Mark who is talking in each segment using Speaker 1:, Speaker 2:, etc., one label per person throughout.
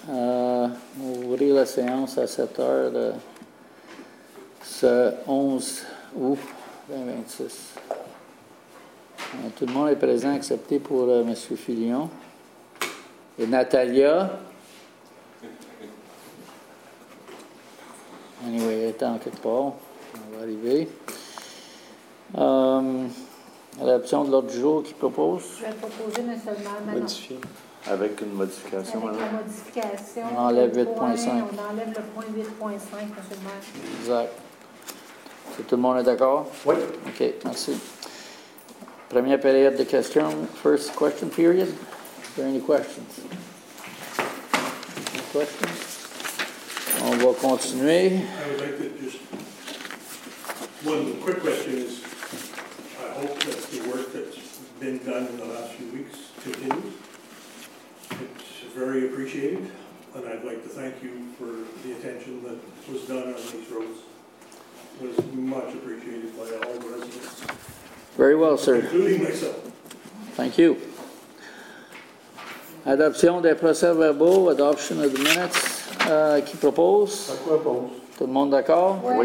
Speaker 1: On va ouvrir la séance à 7 heures de ce 11 août 2026. Tout le monde est présent, excepté pour M. Filion. Et Natalia. Anyway, elle est en quelque part. On va arriver. L'adoption de l'ordre du jour qui propose.
Speaker 2: Je vais proposer, mais seulement maintenant.
Speaker 3: Modifié. Avec une modification.
Speaker 2: Avec la modification.
Speaker 1: On enlève 8.5.
Speaker 2: On enlève le point 8.5, M. le maire.
Speaker 1: Exact. Tout le monde est d'accord?
Speaker 3: Oui.
Speaker 1: OK, merci. Première période de questions. First question period. Is there any questions? Any questions? On va continuer.
Speaker 4: I would like to just, one quick question is, I hope that the work that's been done in the last few weeks continues. It's very appreciated, and I'd like to thank you for the attention that was done on these roads. It was much appreciated by all the residents,
Speaker 1: Very well, sir.
Speaker 4: including myself.
Speaker 1: Thank you. Adoption des procès-verbaux, adoption of the minutes. Qui propose?
Speaker 3: Je propose.
Speaker 1: Tout le monde d'accord?
Speaker 2: Oui.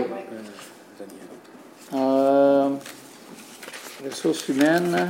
Speaker 1: Ressources humaines.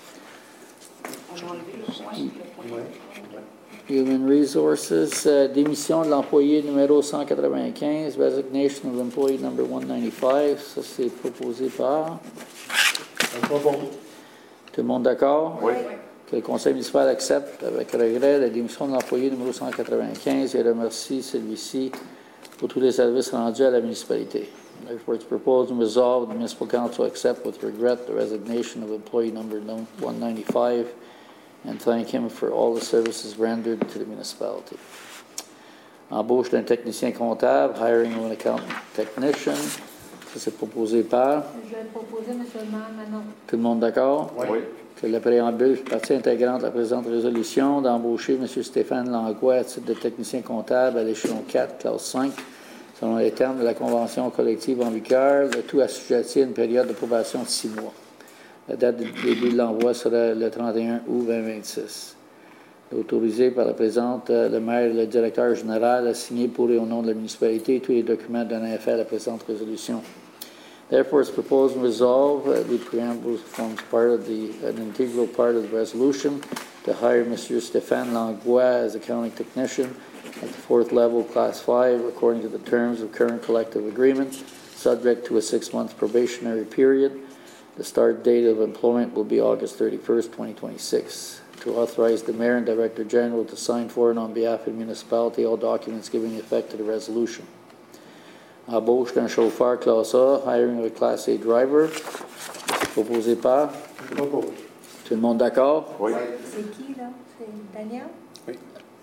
Speaker 1: Human Resources, démission de l'employé numéro 195, resignation of employee number 195. Ça, c'est proposé par.
Speaker 3: Je propose.
Speaker 1: Tout le monde d'accord?
Speaker 3: Oui.
Speaker 1: Que le conseil municipal accepte avec regret la démission de l'employé numéro 195 et remercie celui-ci pour tous les services rendus à la municipalité. Therefore, it's proposed and resolved the municipal council accept with regret the resignation of employee number 195 and thank him for all the services rendered to the municipality. Embauche d'un technicien comptable, hiring of an accountant technician. Ça, c'est proposé par.
Speaker 2: Je vais proposer, M. le maire, maintenant.
Speaker 1: Tout le monde d'accord?
Speaker 3: Oui.
Speaker 1: Que le préambule fait partie intégrante de la présente résolution d'embaucher M. Stéphane Langlois à titre de technicien comptable à l'échelon 4, classe 5, selon les termes de la convention collective en vigueur, le tout assujetti à une période de probation de 6 mois. La date de début de l'envoi sera le 31 août 2026. Autorisé par la présente, le maire et le directeur général à signer pour et au nom de la municipalité tous les documents donnant effet à la présente résolution. Therefore, it's proposed and resolved, the preamble forms an integral part of the resolution to hire Mr. Stéphane Langlois as accounting technician at the 4th level, class 5, according to the terms of current collective agreement, subject to a 6-month probationary period. The start date of employment will be August 31st, 2026. To authorize the mayor and director general to sign for and on behalf of the municipality all documents giving effect to the resolution. Embauche d'un chauffeur classe A, hiring of a class A driver. C'est proposé par.
Speaker 3: Je propose.
Speaker 1: Tout le monde d'accord?
Speaker 3: Oui.
Speaker 2: C'est qui, là? C'est Daniel?
Speaker 3: Oui.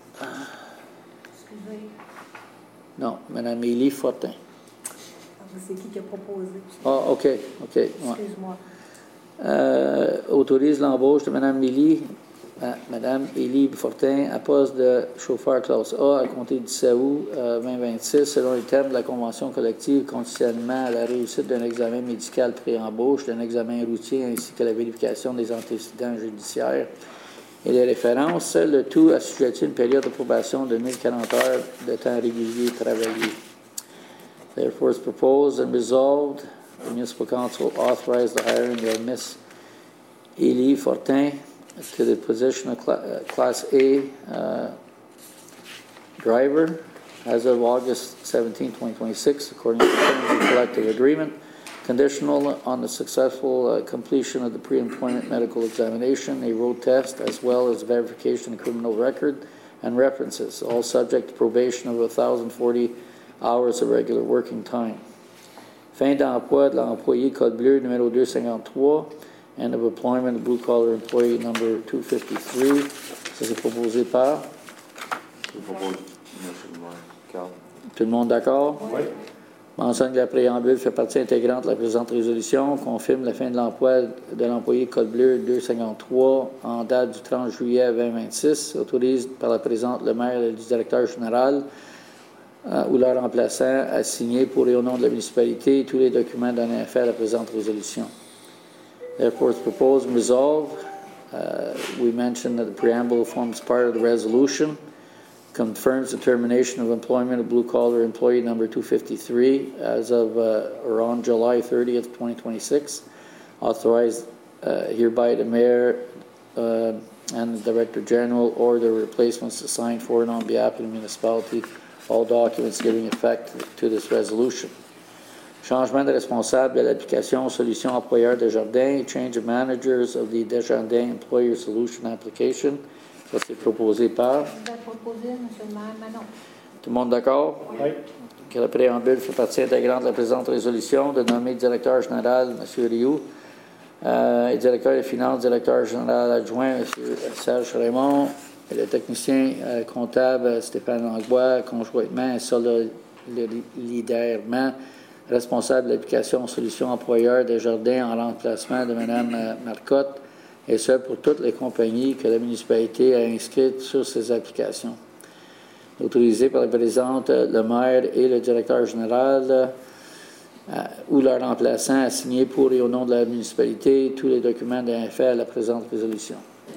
Speaker 2: Excusez.
Speaker 1: Non, Mme Élie Fortin.
Speaker 2: C'est qui a proposé?
Speaker 1: Ah, OK. Ouais.
Speaker 2: Excuse-moi.
Speaker 1: Autorise l'embauche de Mme Élie Fortin à poste de chauffeur classe A à compter du 17 août 2026 selon les termes de la convention collective conditionnellement à la réussite d'un examen médical pré-embauche, d'un examen routier ainsi que la vérification des antécédents judiciaires et des références, le tout assujetti à une période de probation de 1040 heures de temps régulier travaillé. Therefore, it's proposed and resolved the municipal council authorized the hiring of Miss Élie Fortin to the position of Class A driver as of August 17, 2026, according to the terms of the collective agreement, conditional on the successful completion of the pre-employment medical examination, a road test, as well as verification of criminal record and references, all subject to probation of 1,040 hours of regular working time. Fin d'emploi de l'employé code bleu numéro 253, end of employment of blue-collar employee number 253. Ça, c'est proposé par.
Speaker 3: Je propose. Monsieur le maire. Carl.
Speaker 1: Tout le monde d'accord?
Speaker 3: Oui.
Speaker 1: Mentionne que la préambule fait partie intégrante de la présente résolution, confirme la fin de l'emploi de l'employé code bleu 253 en date du 30 juillet 2026, autorise par la présente le maire et le directeur général ou leur remplaçant à signer pour et au nom de la municipalité tous les documents donnant effet à la présente résolution. Therefore, it's proposed and resolved. We mentioned that the preamble forms part of the resolution confirms the termination of employment of blue-collar employee number 253 as of around July 30th, 2026. Authorized hereby the mayor and the Director General or their replacements to sign for and on behalf of the municipality all documents giving effect to this resolution. Changement de responsable de l'application Solution Employeur Desjardins, change of managers of the Desjardins Employer Solution application. Ça, c'est proposé par.
Speaker 2: Proposé, M. le maire, Manon.
Speaker 1: Tout le monde d'accord?
Speaker 5: Oui.
Speaker 1: Que le préambule fait partie intégrante de la présente résolution de nommer directeur général M. Rioux et directeur des finances, directeur général adjoint M. Serge Raymond et le technicien comptable Stéphane Langlois, conjointement et solidairement responsable de l'application Solution Employeur Desjardins en remplacement de Mme Marcotte, et ce pour toutes les compagnies que la municipalité a inscrites sur ces applications. Autorisé par la présidente, le maire et le directeur général ou leur remplaçant à signer pour et au nom de la municipalité tous les documents d'un fait à la présente résolution.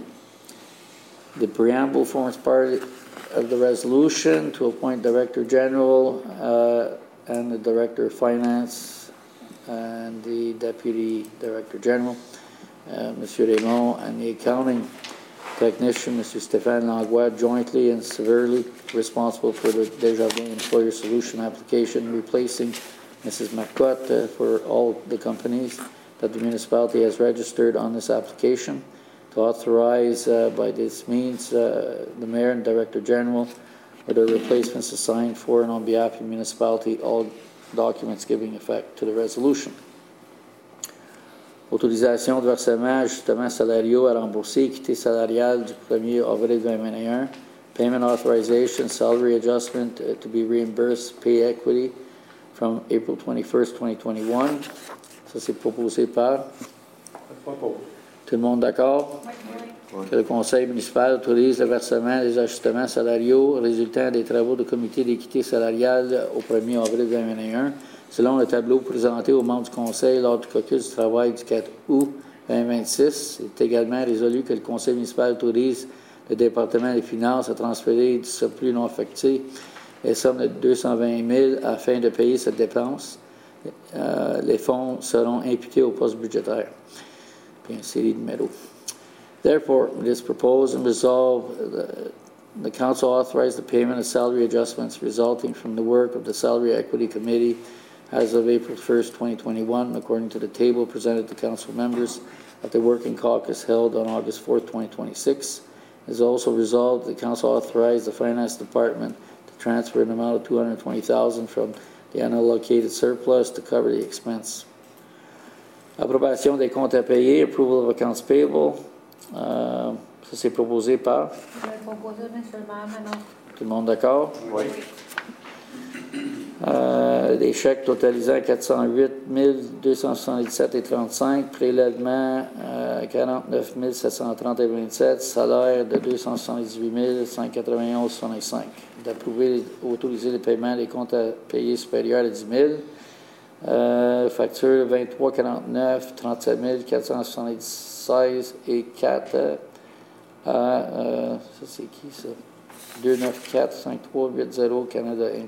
Speaker 1: The preamble forms part of the resolution to appoint Director General and the Director of Finance and the Deputy Director General, Monsieur Raymond, and the Accounting Technician, Mr. Stéphane Langlois, jointly and severally responsible for the Desjardins Employer Solution application, replacing Mrs. Marcotte for all the companies that the municipality has registered on this application, to authorize by this means the Mayor and Director General or their replacements to sign for and on behalf of the municipality all documents giving effect to the resolution. Autorisation de versement, ajustements salariaux à rembourser, équité salariale du 1er avril 2021, payment authorization, salary adjustment to be reimbursed, pay equity from April 21st, 2021. Ça, c'est proposé par. Tout le monde d'accord?
Speaker 2: Oui.
Speaker 1: Que le conseil municipal autorise le versement des ajustements salariaux résultant des travaux du comité d'équité salariale au 1er avril 2021, selon le tableau présenté aux membres du conseil lors du caucus du travail du 4 août 2026. Il est également résolu que le conseil municipal autorise le département des finances à transférer du surplus non affecté les sommes de 220 000 afin de payer cette dépense. Les fonds seront imputés au poste budgétaire. Puis une série de numéros. Therefore, it is proposed and resolved the council authorize the payment of salary adjustments resulting from the work of the Salary Equity Committee as of April 1st, 2021, according to the table presented to council members at the working caucus held on August 4th, 2026. It is also resolved the council authorized the finance department to transfer an amount of $220,000 from the unallocated surplus to cover the expense. Approbation des comptes à payer, approval of accounts payable. Ça, c'est proposé par.
Speaker 2: Je vais proposer, M. le maire, Manon.
Speaker 1: Tout le monde d'accord?
Speaker 3: Oui.
Speaker 1: Des chèques totalisant 408 277,35, prélèvement 49 730,27, salaire de 278 191,65. D'approuver, autoriser le paiement des comptes à payer supérieurs à 10 000. Facture 23,49, 37 476 et 4 ça c'est qui ça? 294 5380 Canada Inc.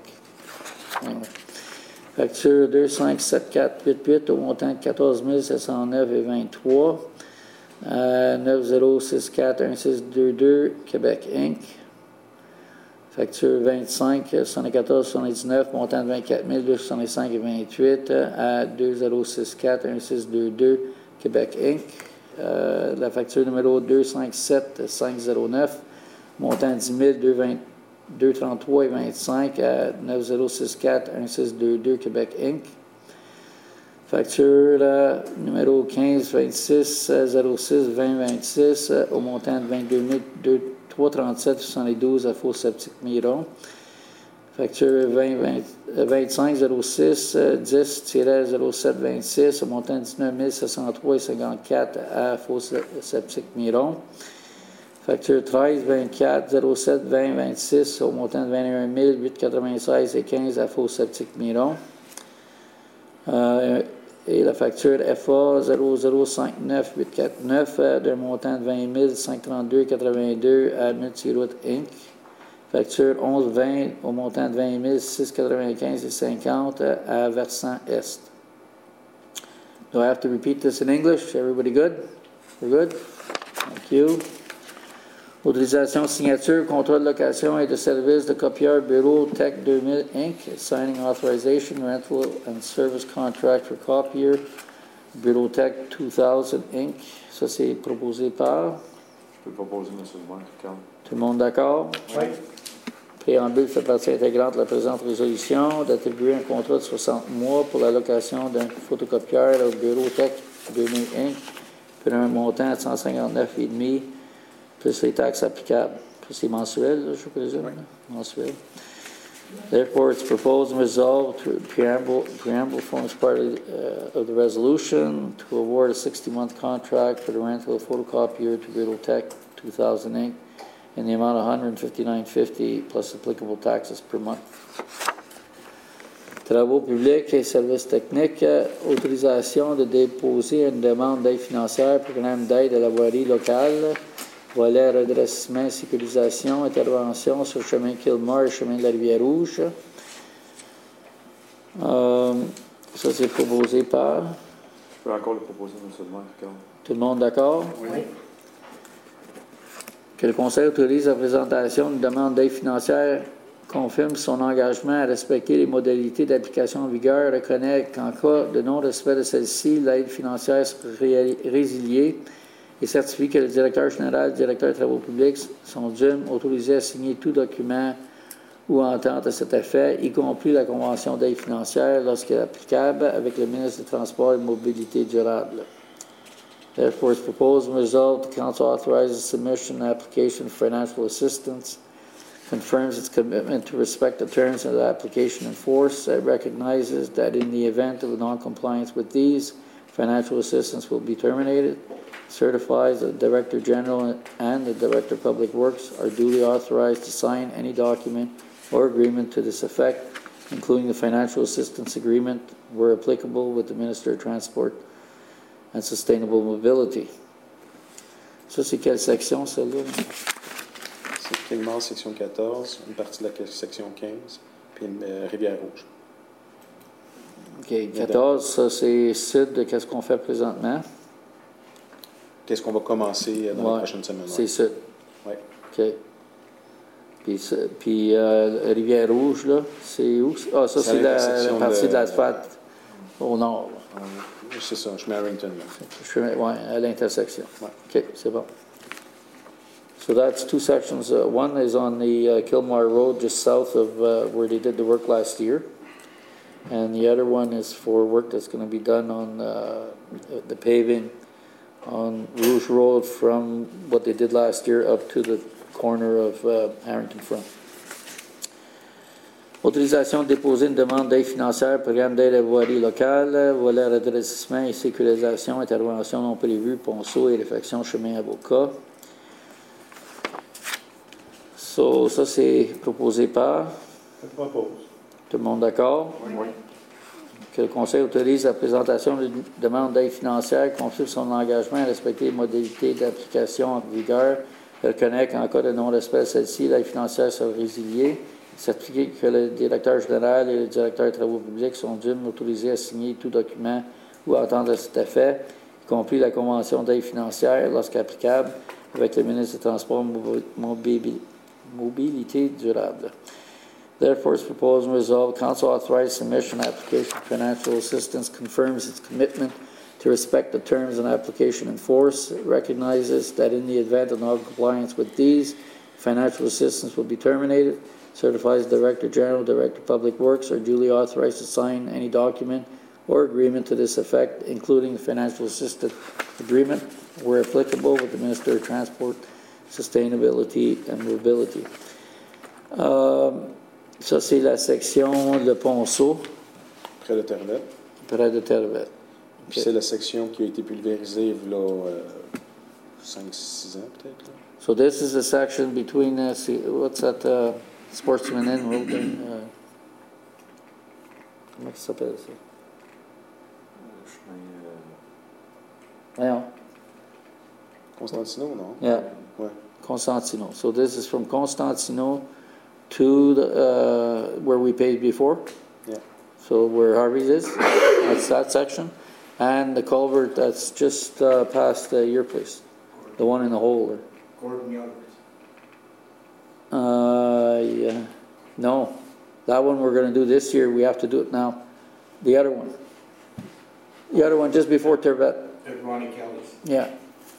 Speaker 1: Facture 257488 au montant de 14 709,23 9064 1622 Québec Inc. Facture 25 74 79 montant de 24 265,28 à 2064 1622 Québec Inc. La facture numéro 257 509 montant de 10 233,25 à 9064 1622 Québec Inc. Facture numéro 15 26 06 2026 au montant de 22 337 72 à Fosse Septique Miron. Facture 25 06 10-07 26 au montant de 19 703,54 à Fosse Septique Miron. Facture 13 24 07 20 26 au montant de 21 896,15 à Fosse Septique Miron. Et la facture FA 0059849 d'un montant de 20 532,82 à Multiroute Inc. Facture 11-20 au montant de 20 695,50 à versant Est. Do I have to repeat this in English? Everybody good? We're good? Thank you. Autorisation signature, contrat de location et de service de copieur Bureau Tech 2000 Inc. Signing authorization, rental and service contract for copier Bureau Tech 2000 Inc. Ça, c'est proposé par.
Speaker 3: Je peux proposer, M. le maire, Carl.
Speaker 1: Tout le monde d'accord?
Speaker 4: Oui.
Speaker 1: Préambule fait partie intégrante de la présente résolution d'attribuer un contrat de 60 mois pour la location d'un photocopieur au Bureau Tech 2000 Inc. pour un montant de 159,5 plus les taxes applicables. C'est mensuel, là, je présume? Oui. Mensuel. Therefore, it's proposed and resolved through preamble forms part of the resolution to award a 60-month contract for the rental of photocopier to Bureau Tech 2000 Inc. in the amount of $159.50 plus applicable taxes per month. Travaux publics et services techniques, autorisation de déposer une demande d'aide financière, programme d'aide à la voirie locale, volet redressement, sécurisation, intervention sur le chemin Kilmore et chemin de la Rivière-Rouge. Ça, c'est proposé par.
Speaker 3: Je peux encore le proposer, M. le maire, Carl.
Speaker 1: Tout le monde d'accord?
Speaker 4: Oui.
Speaker 1: Que le Conseil autorise la présentation d'une demande d'aide financière, confirme son engagement à respecter les modalités d'application en vigueur, reconnaît qu'en cas de non-respect de celle-ci, l'aide financière sera résiliée et certifie que le directeur général, le directeur des travaux publics sont dûment autorisés à signer tout document ou entente à cet effet, y compris la convention d'aide financière lorsqu'elle est applicable avec le ministre des Transports et Mobilité durable. Therefore, it's proposed and resolved, the Council authorizes submission and application of financial assistance, confirms its commitment to respect the terms of the application in force, it recognizes that in the event of non-compliance with these, financial assistance will be terminated, certifies that the Director General and the Director of Public Works are duly authorized to sign any document or agreement to this effect, including the financial assistance agreement, where applicable, with the Minister of Transport and Sustainable Mobility. Ça, c'est quelle section, celle-là?
Speaker 5: C'est Kilmore, section 14, une partie de la section 15, puis une Rivière-Rouge.
Speaker 1: OK. 14, ça, c'est sud de qu'est-ce qu'on fait présentement?
Speaker 5: Qu'est-ce qu'on va commencer dans les prochaines semaines?
Speaker 1: C'est sud.
Speaker 5: Oui.
Speaker 1: OK. Puis Rivière-Rouge, là, c'est où? Ah, ça, c'est la partie de l'asphalte au nord.
Speaker 5: C'est ça, je suis Harrington.
Speaker 1: Oui, à l'intersection.
Speaker 5: Ouais.
Speaker 1: OK, c'est bon. So that's two sections. One is on the Kilmore Road, just south of where they did the work last year. And the other one is for work that's going to be done on the paving on Rouge Road from what they did last year up to the corner of Harrington Front. Autorisation de déposer une demande d'aide financière, programme d'aide à voirie locale, volet redressement et sécurisation, intervention non prévue, ponceau et réfection chemin avocat. So, ça, c'est proposé par.
Speaker 4: Je propose.
Speaker 1: Tout le monde d'accord?
Speaker 3: Oui.
Speaker 1: Que le Conseil autorise la présentation d'une demande d'aide financière, confirme son engagement à respecter les modalités d'application en vigueur, reconnaît qu'en cas de non-respect de celle-ci, l'aide financière sera résiliée, certifier que le directeur général et le directeur des travaux publics sont dûment autorisés à signer tout document ou à entendre à cet effet, y compris la convention d'aide financière, lorsqu'applicable, avec le ministre des Transports et Mobilité durable. Therefore, it's proposed and resolved, Council authorized submission application for financial assistance, confirms its commitment to respect the terms and application in force, recognizes that in the event of non-compliance with these, financial assistance will be terminated, certifies the Director General, Director of Public Works are duly authorized to sign any document or agreement to this effect, including the financial assistance agreement, where applicable, with the Minister of Transport, Sustainability and Mobility. Ça, c'est la section Le Ponceau.
Speaker 5: Près de Terrebonne.
Speaker 1: Près de Terrebonne.
Speaker 5: Puis c'est la section qui a été pulvérisée il y a 5-6 ans, peut-être. Là.
Speaker 1: So this is a section between, what's that, Sportsman Inn Road? Comment ça s'appelle ça? Voyons.
Speaker 5: Constantino, non?
Speaker 1: Yeah.
Speaker 5: Ouais.
Speaker 1: Constantino. So this is from Constantino to the, where we paid before.
Speaker 5: Yeah.
Speaker 1: So where Harvey's is, that's that section. And the culvert that's just past your place, the one in the hole there.
Speaker 6: Gordon Youngers.
Speaker 1: Yeah, no, that one we're gonna do this year, we have to do it now. The other one just before Turbet,
Speaker 6: At Ronnie Kelly's.
Speaker 1: yeah,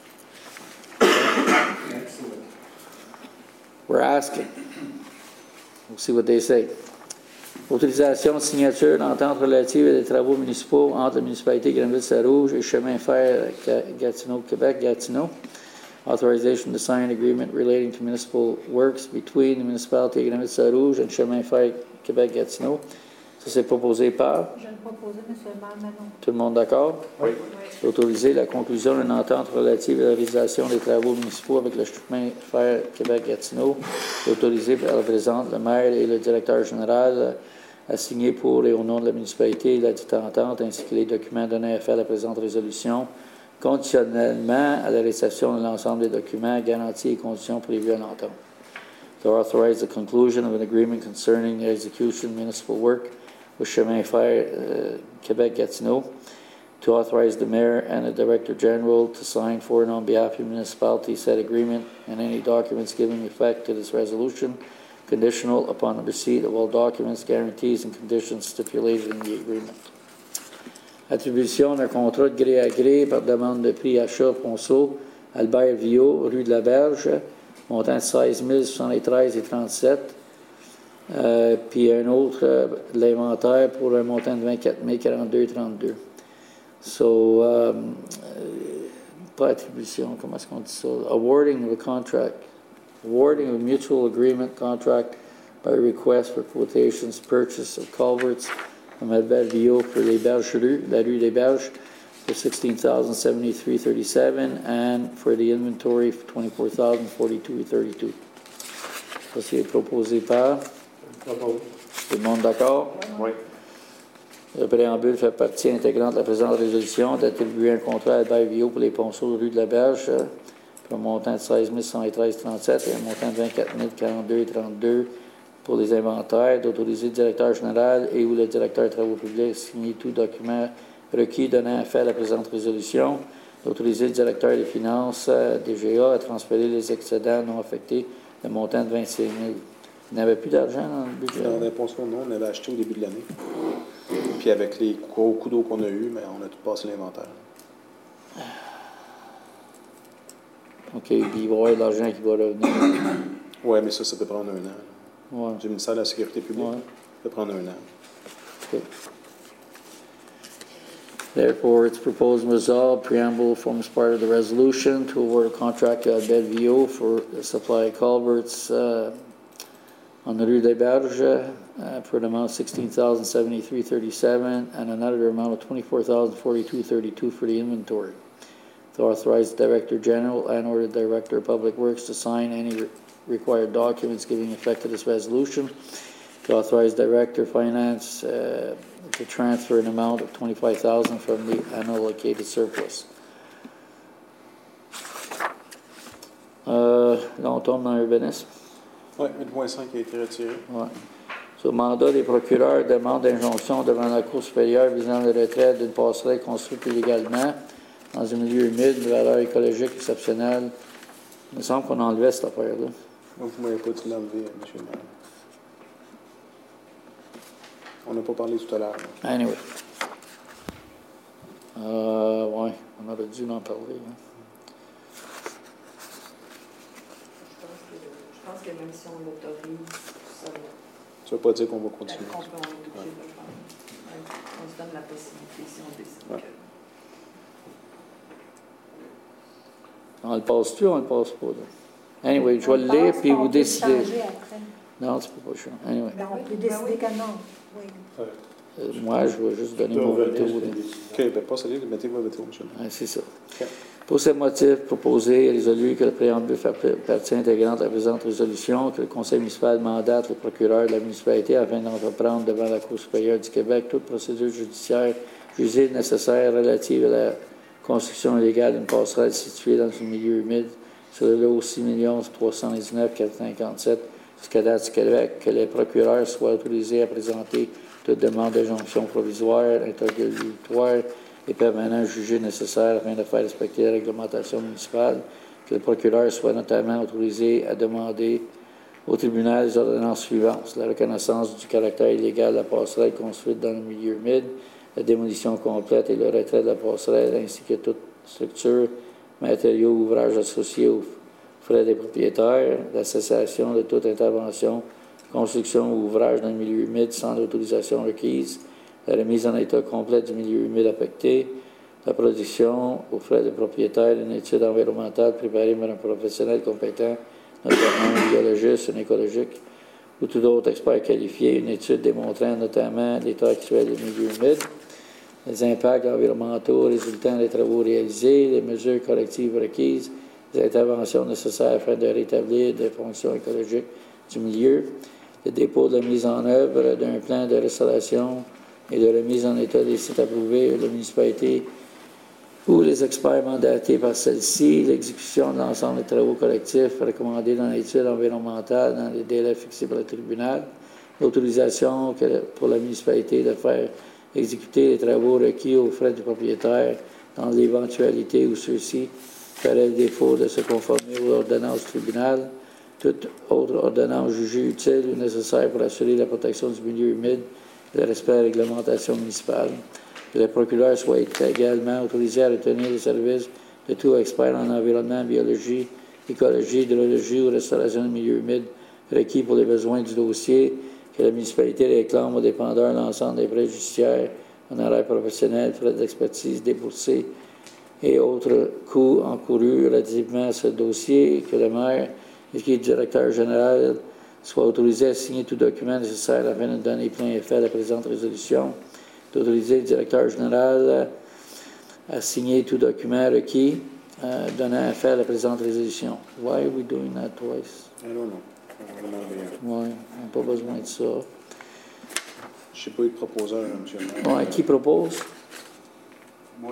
Speaker 6: Excellent.
Speaker 1: we're asking. We'll see what they say. Autorisation de signature d'entente relative à des travaux municipaux entre la municipalité Granville-Saint-Rouge et Chemin Fer Gatineau, Québec, Gatineau. Authorization to sign agreement relating to municipal works between the municipality of Granville-Saint-Rouge and Chemin Fer Québec, Gatineau. Ça, c'est proposé par.
Speaker 2: Je vais le proposer, M. le maire Manon.
Speaker 1: Tout le monde d'accord?
Speaker 6: Oui.
Speaker 1: C'est autorisé la conclusion d'une entente relative à la réalisation des travaux municipaux avec le chemin fer Québec-Gatineau. C'est autorisé par la présidente, le maire et le directeur général à signer pour et au nom de la municipalité la dite entente ainsi que les documents donnés à faire la présente résolution, conditionnellement à la réception de l'ensemble des documents, garanties et conditions prévues à l'entente. To authorize the conclusion of an agreement concerning the execution of municipal work with Chemin Fer Québec-Gatineau. To authorize the mayor and the director general to sign for and on behalf of the municipality said agreement and any documents giving effect to this resolution, conditional upon the receipt of all documents, guarantees, and conditions stipulated in the agreement. Attribution d'un contrat de gré à gré par demande de prix achat Ponceau, Albert Viau, rue de la Berge, montant de 16 073,37 puis un autre de l'inventaire pour un montant de 24 042,32. So, pas attribution, comment est-ce qu'on dit ça? Awarding of a contract. Awarding of a mutual agreement contract by request for quotations, purchase of culverts from Albert Viau for les Berges rue, la rue des Berges, for $16,073.37 and for the inventory for $24,042.32. Ça, c'est proposé par. Tout le monde d'accord?
Speaker 5: Oui.
Speaker 1: Le préambule fait partie intégrante de la présente résolution d'attribuer un contrat à Albert Viau pour les ponceaux de rue de la Berge pour un montant de 16 113,37 et un montant de 24 042,32 pour les inventaires, d'autoriser le directeur général et ou le directeur des travaux publics à signer tout document requis donnant à faire la présente résolution, d'autoriser le directeur des finances DGA à transférer les excédents non affectés de montant de 25 000. Il n'avait plus d'argent dans le budget?
Speaker 5: On n'avait pas ça, non, on avait acheté au début de l'année. Puis avec les gros coups d'eau qu'on a eus, mais on a tout passé l'inventaire.
Speaker 1: OK, puis il va y avoir de l'argent qui va revenir.
Speaker 5: Oui, mais ça peut prendre 1 an.
Speaker 1: Ouais.
Speaker 5: Du ministère de la Sécurité publique,
Speaker 1: Ouais.
Speaker 5: ça peut prendre 1 an.
Speaker 1: Okay. Therefore, it's proposed and resolved, preamble forms part of the resolution to award a contract to Albert Viau for the supply of culverts on the Rue des Berges for an amount of $16,073.37 and another amount of $24,042.32 for the inventory. To authorize the Director General and or the Director of Public Works to sign any required documents giving effect to this resolution. To authorize Director of Finance to transfer an amount of $25,000 from the unallocated surplus. Là, on tombe dans l'urbanisme.
Speaker 5: Oui, 8.5 a été retiré.
Speaker 1: Ouais. Sur mandat des procureurs, demande d'injonction devant la Cour supérieure visant le retrait d'une passerelle construite illégalement dans un milieu humide de valeur écologique exceptionnelle. Il me semble qu'on enlevait cette affaire-là.
Speaker 5: Donc, vous ne m'avez pas dit l'enlever, M. le maire. On n'a pas parlé tout à l'heure.
Speaker 1: Anyway. Ouais, on aurait dû en parler. Hein.
Speaker 7: Je pense que même si on l'autorise, ça va.
Speaker 5: Ça ne veut pas dire qu'on va continuer.
Speaker 7: On peut en obligé de le faire. On se donne la possibilité si on décide
Speaker 5: Ouais.
Speaker 7: que...
Speaker 1: On le passe-tu ou on le passe pas? Là? Anyway, je vais le lire puis vous décidez. Non, tu peux pas changer. Anyway.
Speaker 2: Ben, on peut décider que non. Oui.
Speaker 1: Moi, je vais juste donner mon veto. Là.
Speaker 5: OK, bien, pas celui, mettez votre veto, M. le maire.
Speaker 1: Ouais, c'est ça.
Speaker 5: OK.
Speaker 1: Pour ces motifs, proposé et résolu que le préambule fait partie intégrante de la présente résolution, que le Conseil municipal mandate le procureur de la municipalité afin d'entreprendre devant la Cour supérieure du Québec toute procédure judiciaire jugée nécessaire relative à la construction illégale d'une passerelle située dans un milieu humide sur le lot 6 319 457 jusqu'à date du Québec, que les procureurs soient autorisés à présenter toute demande d'injonction provisoire, interlocutoire et permanente jugée nécessaire afin de faire respecter la réglementation municipale, que le procureur soit notamment autorisé à demander au tribunal les ordonnances suivantes: la reconnaissance du caractère illégal de la passerelle construite dans le milieu humide, la démolition complète et le retrait de la passerelle, ainsi que toute structure, matériaux ou ouvrages associés aux frais des propriétaires, la cessation de toute intervention, construction ou ouvrage dans le milieu humide sans l'autorisation requise, la remise en état complète du milieu humide affecté, la production aux frais des propriétaires d'une étude environnementale préparée par un professionnel compétent, notamment un biologiste, un écologiste ou tout autre expert qualifié, une étude démontrant notamment l'état actuel du milieu humide, les impacts environnementaux résultant des travaux réalisés, les mesures correctives requises, les interventions nécessaires afin de rétablir des fonctions écologiques du milieu, le dépôt de la mise en œuvre d'un plan de restauration et de remise en état des sites approuvés de la municipalité ou les experts mandatés par celle-ci, l'exécution de l'ensemble des travaux collectifs recommandés dans l'étude environnementale dans les délais fixés par le tribunal, l'autorisation pour la municipalité de faire exécuter les travaux requis aux frais du propriétaire dans l'éventualité où ceux-ci feraient défaut de se conformer aux ordonnances du tribunal, toute autre ordonnance jugée utile ou nécessaire pour assurer la protection du milieu humide et le respect de la réglementation municipale. Que le procureur soit également autorisé à retenir les services de tout expert en environnement, biologie, écologie, hydrologie ou restauration du milieu humide requis pour les besoins du dossier, que la municipalité réclame aux dépendeurs l'ensemble des frais judiciaires, honoraires professionnels, frais d'expertise déboursés et autres coûts encourus relativement à ce dossier, que le maire et qui est directeur général soit autorisé à signer tout document nécessaire afin de donner plein effet à la présente résolution, d'autoriser le directeur général à signer tout document requis donnant effet à la présente résolution. Why are we doing that twice?
Speaker 5: I don't know.
Speaker 1: Oui, on n'a pas besoin de ça.
Speaker 5: Je ne sais pas eu de proposeur, M. le maire.
Speaker 1: Ouais, qui propose?
Speaker 6: Moi,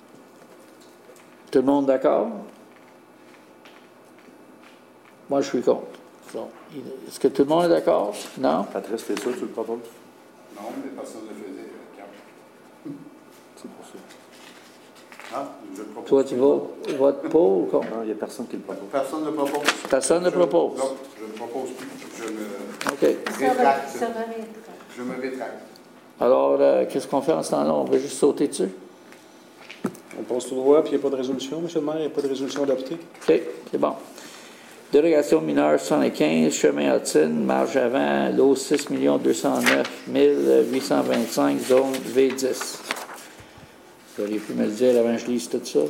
Speaker 1: Tout le monde d'accord? Moi, je suis contre. Bon, est-ce que tout le monde est d'accord? Non?
Speaker 3: Patrice, t'es sûr que tu le proposes?
Speaker 6: non, mais personne ne le faisait.
Speaker 3: C'est pour ça.
Speaker 6: Ah, je le propose.
Speaker 1: Toi, tu votes pour ou contre?
Speaker 3: Non, il n'y a personne qui le propose.
Speaker 6: Personne ne propose.
Speaker 1: Personne ne propose.
Speaker 6: Non, je ne propose plus. Je me
Speaker 1: OK.
Speaker 6: rétracte.
Speaker 2: Ça va être.
Speaker 6: Je me rétracte.
Speaker 1: Alors, qu'est-ce qu'on fait en ce temps-là? On va juste sauter dessus?
Speaker 5: On passe tout droit, puis il n'y a pas de résolution, M. le maire, il n'y a pas de résolution adoptée.
Speaker 1: OK, c'est bon. Dérogation mineure 75, chemin Hudson, marge avant, lot 6 209 825, zone V10. Vous auriez pu me le dire avant que je lise tout ça.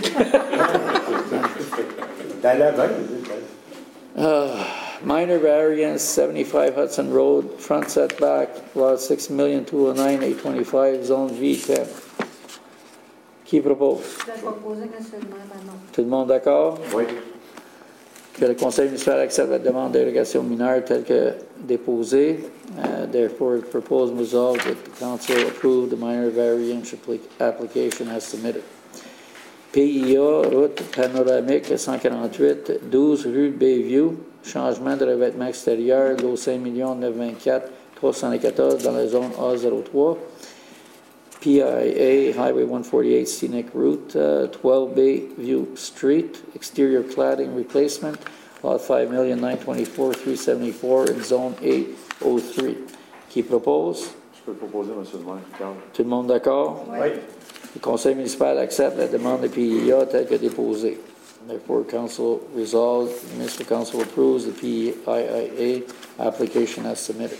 Speaker 1: Minor variance, 75 Hudson Road, front setback, lot 6 209 825, zone V10. Qui propose?
Speaker 2: Je vais proposer que c'est le même annonce.
Speaker 1: Tout le monde d'accord?
Speaker 3: Oui.
Speaker 1: Que le conseil municipal accepte la demande de dérogation mineure telle que déposée. Therefore, the proposed resolve that the council approve the minor variance application as submitted. PIA, route panoramique 148, 12 rue Bayview, changement de revêtement extérieur, lot 5 924 314 dans la zone A03. PIA, Highway 148 Scenic Route, 12 Bayview Street, exterior cladding replacement, lot 5 924 374 in zone 803. Qui propose?
Speaker 3: Je peux le proposer, M. le maire. Carl.
Speaker 1: Tout le monde d'accord?
Speaker 2: Oui.
Speaker 1: Le conseil municipal accepte la demande de PIA telle que déposée. Therefore, council resolves, the municipal council approves the PIA application as submitted.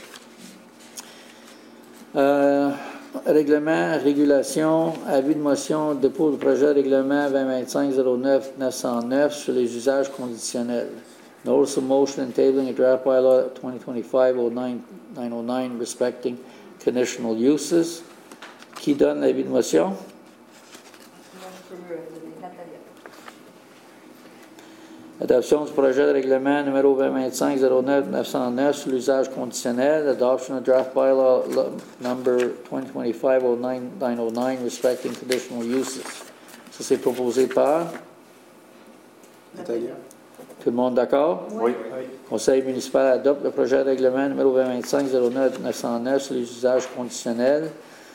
Speaker 1: Règlement, régulation, avis de motion, dépôt du projet de règlement 2025-09-909 sur les usages conditionnels. Notice of motion and tabling a draft bylaw 2025-09-909 respecting conditional uses. Qui donne l'avis de motion?
Speaker 7: Moi, je peux donner Nathalie.
Speaker 1: Adoption du projet de règlement numéro 2025-09-909 sur l'usage conditionnel. Adoption of draft bylaw number 2025-09-909 respecting conditional uses. Ça, c'est proposé par?
Speaker 5: Nathalie?
Speaker 1: Tout le monde d'accord?
Speaker 3: Oui.
Speaker 2: Oui.
Speaker 1: Conseil municipal adopte le projet de règlement numéro 2025-09-909 sur les usages conditionnels.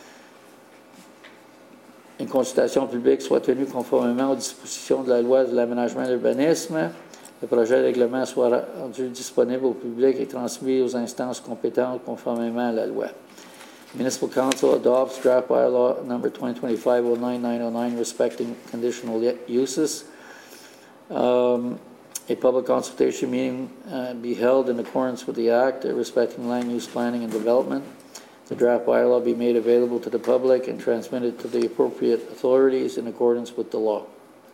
Speaker 1: Une consultation publique soit tenue conformément aux dispositions de la loi de l'aménagement et de l'urbanisme. Le projet de règlement soit rendu disponible au public et transmis aux instances compétentes conformément à la loi. Municipal Council adopts draft bylaw number 2025-09-909 respecting conditional uses. A public consultation meeting be held in accordance with the Act respecting land use planning and development. The draft bylaw be made available to the public and transmitted to the appropriate authorities in accordance with the law.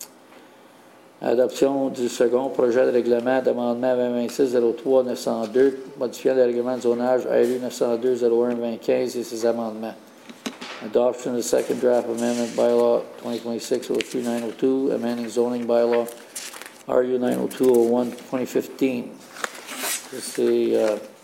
Speaker 1: Adoption du second projet de règlement d'amendement 2026-03-902 modifiant le règlement de zonage ALU 902-01-2015 et ses amendements. Adoption of the second draft amendment bylaw 2026-03-902 amending zoning bylaw RU 902-01-2015. C'est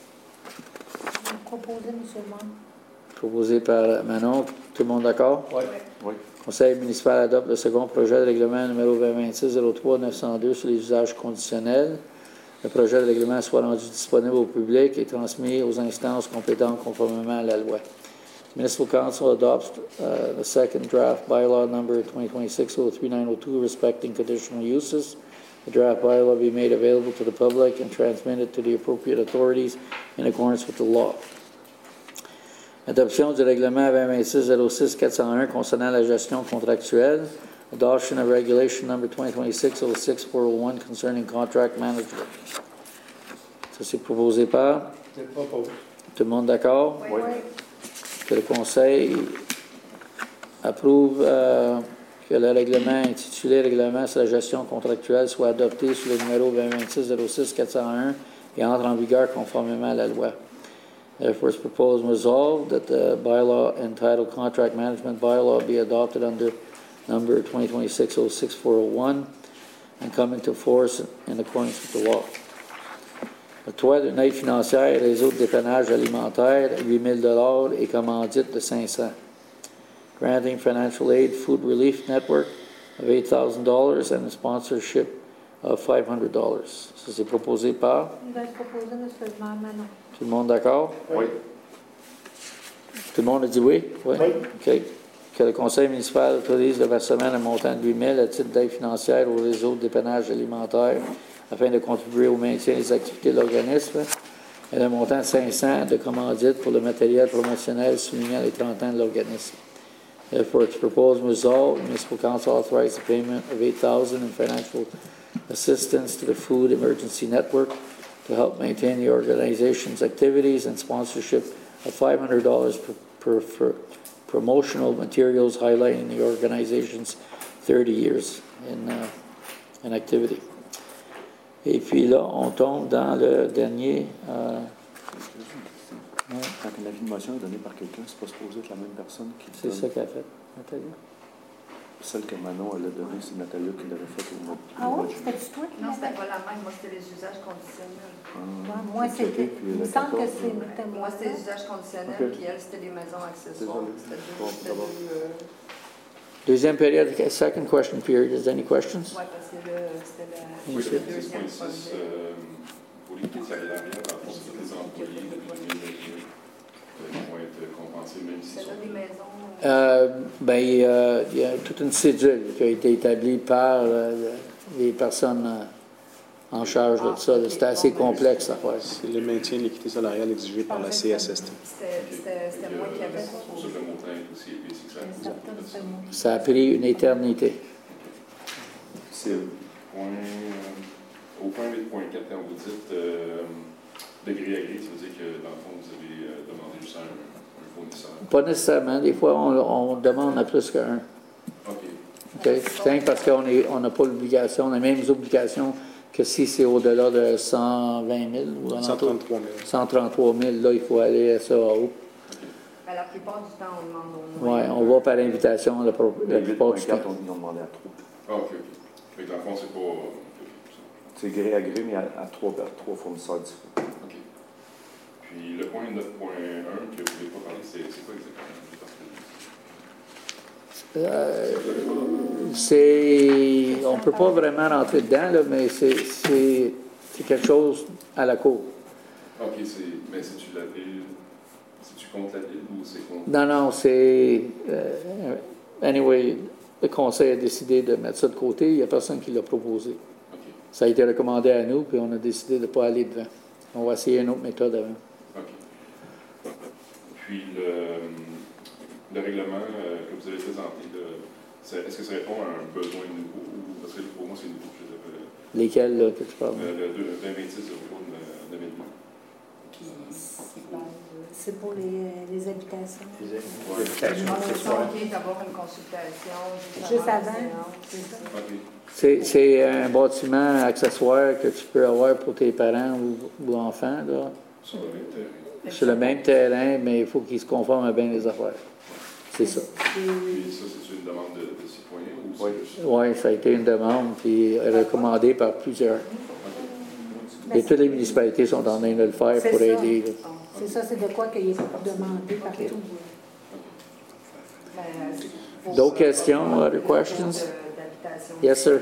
Speaker 2: Proposé, M. le maire.
Speaker 1: proposé par Manon. Tout le monde d'accord?
Speaker 3: Oui.
Speaker 1: Le Conseil municipal adopte le second projet de règlement numéro 2026-03-902 sur les usages conditionnels. Le projet de règlement soit rendu disponible au public et transmis aux instances compétentes conformément à la loi. Municipal Council adopts the second draft bylaw number 2026-03-902 respecting conditional uses. The draft bylaw be made available to the public and transmitted to the appropriate authorities in accordance with the law. Adoption du règlement 2026-06-401 concernant la gestion contractuelle. Adoption of regulation number 2026-06-401 concerning contract management. Ça, c'est proposé par?
Speaker 5: Je propose.
Speaker 1: Tout le monde d'accord?
Speaker 2: Oui.
Speaker 1: Que le Conseil approuve que le règlement intitulé Règlement sur la gestion contractuelle soit adopté sous le numéro 2026-06-401 et entre en vigueur conformément à la loi. Therefore, it's proposed and resolved that the bylaw entitled Contract Management Bylaw be adopted under number 2026-06-401 and come into force in accordance with the law. Octroi d'une aide financière et réseau de dépannage alimentaire, 8 000 et commandite de 500. Granting financial aid Food Relief Network of $8,000 and a sponsorship of $500. Ça, c'est proposé par?
Speaker 2: Il va être proposé, M. le maire, Manon.
Speaker 1: Tout le monde d'accord?
Speaker 3: Oui.
Speaker 1: Tout le monde a dit oui?
Speaker 5: Oui.
Speaker 1: OK. Que le Conseil municipal autorise le versement d'un montant de 8 000 à titre d'aide financière au réseau de dépannage alimentaire afin de contribuer au maintien des activités de l'organisme et d'un montant de 500 de commandite pour le matériel promotionnel soulignant les 30 ans de l'organisme. Therefore, it's proposed and resolved, the Municipal Council authorized the payment of $8,000 in financial assistance to the Food Emergency Network to help maintain the organization's activities and sponsorship of $500 per promotional materials highlighting the organization's 30 years in activity. Et puis là, on tombe dans le dernier.
Speaker 3: Quand un avis de motion est donné par quelqu'un, c'est pas supposé être la même personne qui le
Speaker 1: C'est
Speaker 3: donne.
Speaker 1: ça qu'elle a fait, Nathalie.
Speaker 3: Celle que Manon elle a donnée, c'est Nathalie qui l'avait faite au mois
Speaker 2: Ah
Speaker 3: au mois
Speaker 2: oui,
Speaker 3: de juillet.
Speaker 2: c'était toi qui
Speaker 7: Non,
Speaker 2: l'avais
Speaker 7: c'était pas la même. Moi, c'était les usages conditionnels.
Speaker 2: Moi,
Speaker 3: Ok,
Speaker 2: c'était.
Speaker 3: puis
Speaker 2: Il me
Speaker 3: le
Speaker 2: semble que
Speaker 3: 14,
Speaker 2: c'était
Speaker 7: Moi,
Speaker 2: moi.
Speaker 7: c'était les usages conditionnels,
Speaker 3: Ok.
Speaker 7: puis elle, c'était les maisons accessoires.
Speaker 3: Désolé.
Speaker 7: C'était
Speaker 3: Bon,
Speaker 7: deux.
Speaker 3: ça va.
Speaker 1: Deuxième période, second question period. Is there any questions?
Speaker 7: Oui, parce que là, c'était
Speaker 1: Oui,
Speaker 7: le
Speaker 1: c'est-
Speaker 7: deuxième
Speaker 8: 6.6,
Speaker 7: projet.
Speaker 8: pour l'équité salariale, dans le fond, c'est les employés de l'année qui vont être compensés, même s'ils
Speaker 7: C'était
Speaker 8: sont...
Speaker 7: là des maisons.
Speaker 1: Il y a toute une cédule qui a été établie par les personnes en charge de ça. C'était assez complexe à faire.
Speaker 5: C'est le maintien de l'équité salariale exigé par la CSST.
Speaker 7: C'était moi qui avais
Speaker 8: C'est pour ça que le montant est aussi élevé, c'est que ça
Speaker 2: C'est certain que c'est moi.
Speaker 1: Ça a pris une éternité.
Speaker 8: C'est au point 8.4, quand vous dites de gré à gré, ça veut dire que dans le fond, vous avez demandé juste un fournisseur.
Speaker 1: Pas nécessairement. Des fois, on demande à plus qu'un.
Speaker 8: OK.
Speaker 1: OK? C'est parce qu'on n'a pas l'obligation, on a les mêmes obligations que si c'est au-delà de 120 000 ou
Speaker 5: 133 000.
Speaker 1: 133 000, là, il faut aller à ça en haut.
Speaker 7: Mais la plupart du temps, on demande au moins.
Speaker 1: Oui, on va par invitation la plupart du
Speaker 3: 8.4,
Speaker 1: temps.
Speaker 3: on en demandait à 3.
Speaker 8: Ah, OK. Fait que dans le fond, c'est pas...
Speaker 3: C'est gré à gré, mais à 3 fournisseurs différents.
Speaker 8: OK. Puis le point 9.1 que vous n'avez pas parlé, c'est quoi exactement?
Speaker 1: On ne peut pas vraiment rentrer dedans, là, mais c'est C'est quelque chose à la cour.
Speaker 8: OK, mais c'est-tu la ville? C'est-tu contre la ville ou c'est contre?
Speaker 1: Non, non, c'est... anyway, le conseil a décidé de mettre ça de côté. Il n'y a personne qui l'a proposé.
Speaker 8: OK.
Speaker 1: Ça a été recommandé à nous, puis on a décidé de ne pas aller devant. On va essayer une autre méthode avant.
Speaker 8: OK. Puis le règlement que vous avez présenté, est-ce que ça répond à un besoin nouveau? Parce que pour moi, c'est nouveau.
Speaker 1: Lesquels, là, que tu parles?
Speaker 8: Le 2026 de Code 2002.
Speaker 2: C'est pour les habitations.
Speaker 7: OK, d'avoir une consultation
Speaker 2: Juste
Speaker 7: la
Speaker 2: avant,
Speaker 7: séance.
Speaker 2: c'est ça.
Speaker 8: OK.
Speaker 1: C'est un bâtiment accessoire que tu peux avoir pour tes parents ou enfants, là.
Speaker 8: Sur le même terrain.
Speaker 1: Sur le même terrain, mais il faut qu'ils se conforment à bien les affaires. C'est ça.
Speaker 8: Puis ça, c'est une demande de citoyens ou c'est juste...
Speaker 1: Oui, ça a été une demande, puis recommandée par plusieurs. Et toutes les municipalités sont en train de le faire
Speaker 2: C'est
Speaker 1: pour
Speaker 2: ça.
Speaker 1: aider. Là.
Speaker 2: C'est ça, c'est de quoi qu'il est demandé partout.
Speaker 1: D'autres questions, other questions? Yes, sir.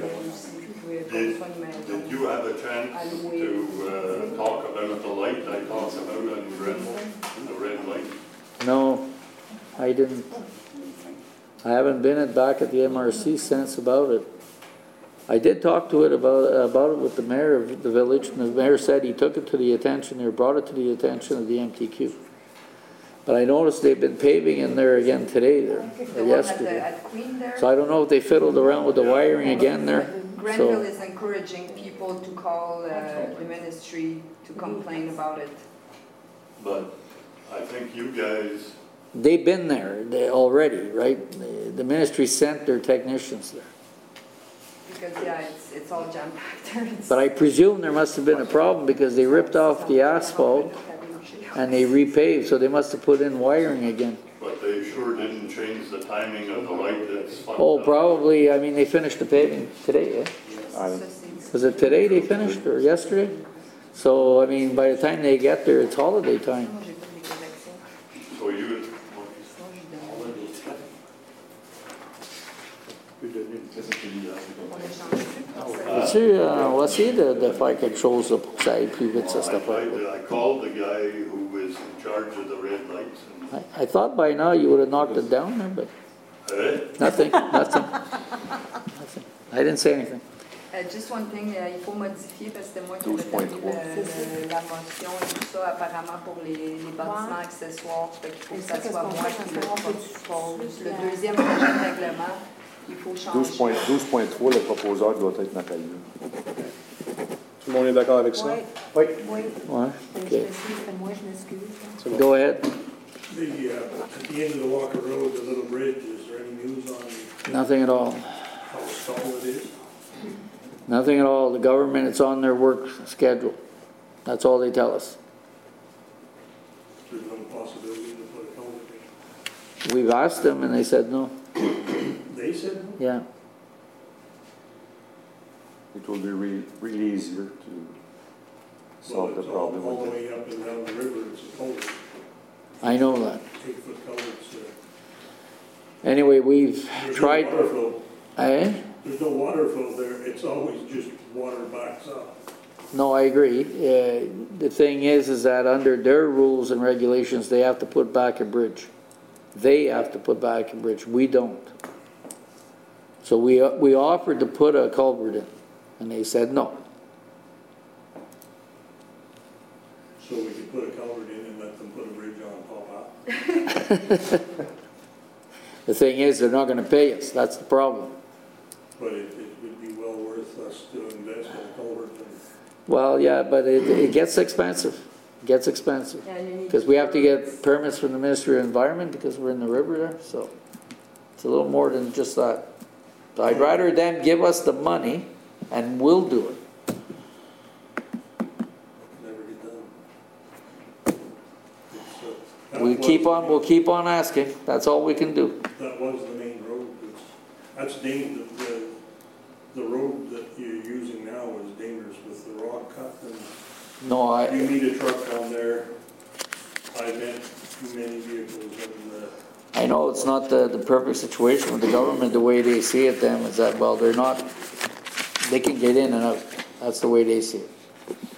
Speaker 9: Did you have a chance to talk about the light I talked about on Grenville, the red light?
Speaker 1: No, I didn't. I haven't been back at the MRC since about it. I did talk to it about it with the mayor of the village, and the mayor said he took it to the attention, or brought it to the attention of the MTQ. But I noticed they've been paving in there again today, or yesterday.
Speaker 7: At Queen there.
Speaker 1: So I don't know if they fiddled around with the wiring again there.
Speaker 7: Grenville is encouraging people to call the ministry to complain about it.
Speaker 9: But I think you guys,
Speaker 1: They've been there already, right? The ministry sent their technicians there.
Speaker 7: Because, yeah, it's all jam-packed there.
Speaker 1: But I presume there must have been a problem because they ripped off the asphalt and they repaved, so they must have put in wiring again.
Speaker 9: but they sure didn't change the timing of the light that's fucked
Speaker 1: Oh,
Speaker 9: up.
Speaker 1: probably, I mean, they finished the paving today, eh? Was it today they finished or yesterday? So, I mean, by the time they get there, it's holiday time.
Speaker 9: So you,
Speaker 8: C'est ça qui est là, c'est comme ça.
Speaker 1: Tu on va essayer de faire quelque chose là, pour que ça aille plus vite, ça, cette affaire.
Speaker 9: I called the guy who was in charge of the red lights and,
Speaker 1: I thought by now you would have knocked it down there, but nothing. I didn't say anything.
Speaker 7: Just one thing, il faut modifier parce que c'était moi qui avais fait la motion et tout ça apparemment pour les bâtiments accessoires. Fait qu'il faut que ça soit moi qui le propose. Le deuxième projet de règlement, il faut changer.
Speaker 3: 12.3, le proposeur doit être Nathalie.
Speaker 5: Tout le monde est d'accord avec ça?
Speaker 2: Oui.
Speaker 1: Ouais,
Speaker 2: Je
Speaker 1: ok.
Speaker 2: m'excuse, c'est moi, je m'excuse.
Speaker 5: C'est bon.
Speaker 1: Go ahead.
Speaker 4: At the end of the Walker Road, the little bridge, is there any news on
Speaker 1: Nothing at all.
Speaker 4: how stalled it is?
Speaker 1: Nothing at all. The government, it's on their work schedule. That's all they tell us.
Speaker 4: There's no possibility to put a culvert in.
Speaker 1: We've asked them and they said no.
Speaker 4: They said no?
Speaker 1: Yeah.
Speaker 3: It will be really easier to solve the
Speaker 4: Well, it's all
Speaker 3: problem
Speaker 4: the
Speaker 3: with it.
Speaker 4: way up and down the river, it's a culvert,
Speaker 1: I know that.
Speaker 4: 8-foot culverts.
Speaker 1: Anyway, we've
Speaker 4: There's
Speaker 1: tried.
Speaker 4: no water flow.
Speaker 1: Eh?
Speaker 4: There's no water flow there, it's always just water backs up.
Speaker 1: No, I agree. The thing is that under their rules and regulations, they have to put back a bridge. They have to put back a bridge. We don't. So we offered to put a culvert in, and they said no.
Speaker 4: So we could put a culvert in and let them put a bridge on top out.
Speaker 1: The thing is, they're not going to pay us. That's the problem.
Speaker 4: But it would be well worth us to invest in a culvert.
Speaker 1: Well, yeah, but it gets expensive. It gets expensive. Because we have to get permits from the Ministry of Environment because we're in the river there, so it's a little more than just that. So I'd rather them give us the money and we'll do it.
Speaker 4: Never get done. That
Speaker 1: We'll keep on asking. That's all we can do.
Speaker 4: That was the main road. That's dangerous. The road that you're using now is dangerous with the rock cut. And
Speaker 1: No,
Speaker 4: you need a truck down there. I met too many vehicles and
Speaker 1: I know it's not the perfect situation with the government. The way they see it then is that, well, they can get in and out. That's the way they see it.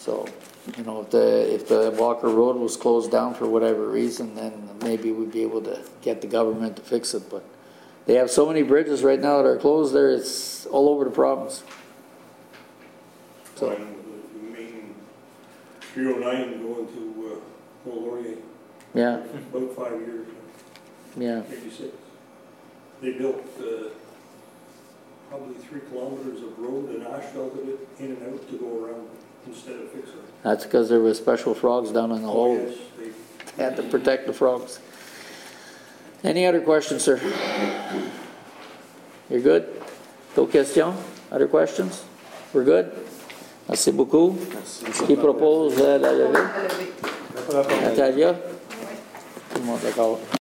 Speaker 1: So, you know, if the Walker Road was closed down for whatever reason, then maybe we'd be able to get the government to fix it, but they have so many bridges right now that are closed there, it's all over the province. So,
Speaker 4: And the main 309 going to Mont Laurier,
Speaker 1: yeah,
Speaker 4: about 5 years,
Speaker 1: yeah.
Speaker 4: 86. They built probably 3 kilometers of road and asphalted it in and out to go around instead of fixing it.
Speaker 1: That's because there were special frogs down in the hole.
Speaker 4: Yes, they
Speaker 1: Had to protect the frogs. Any other questions, sir? You're good? D'autres questions? Other questions? We're good? Merci beaucoup. Qui propose la levée? Natalia? Tout le monde d'accord.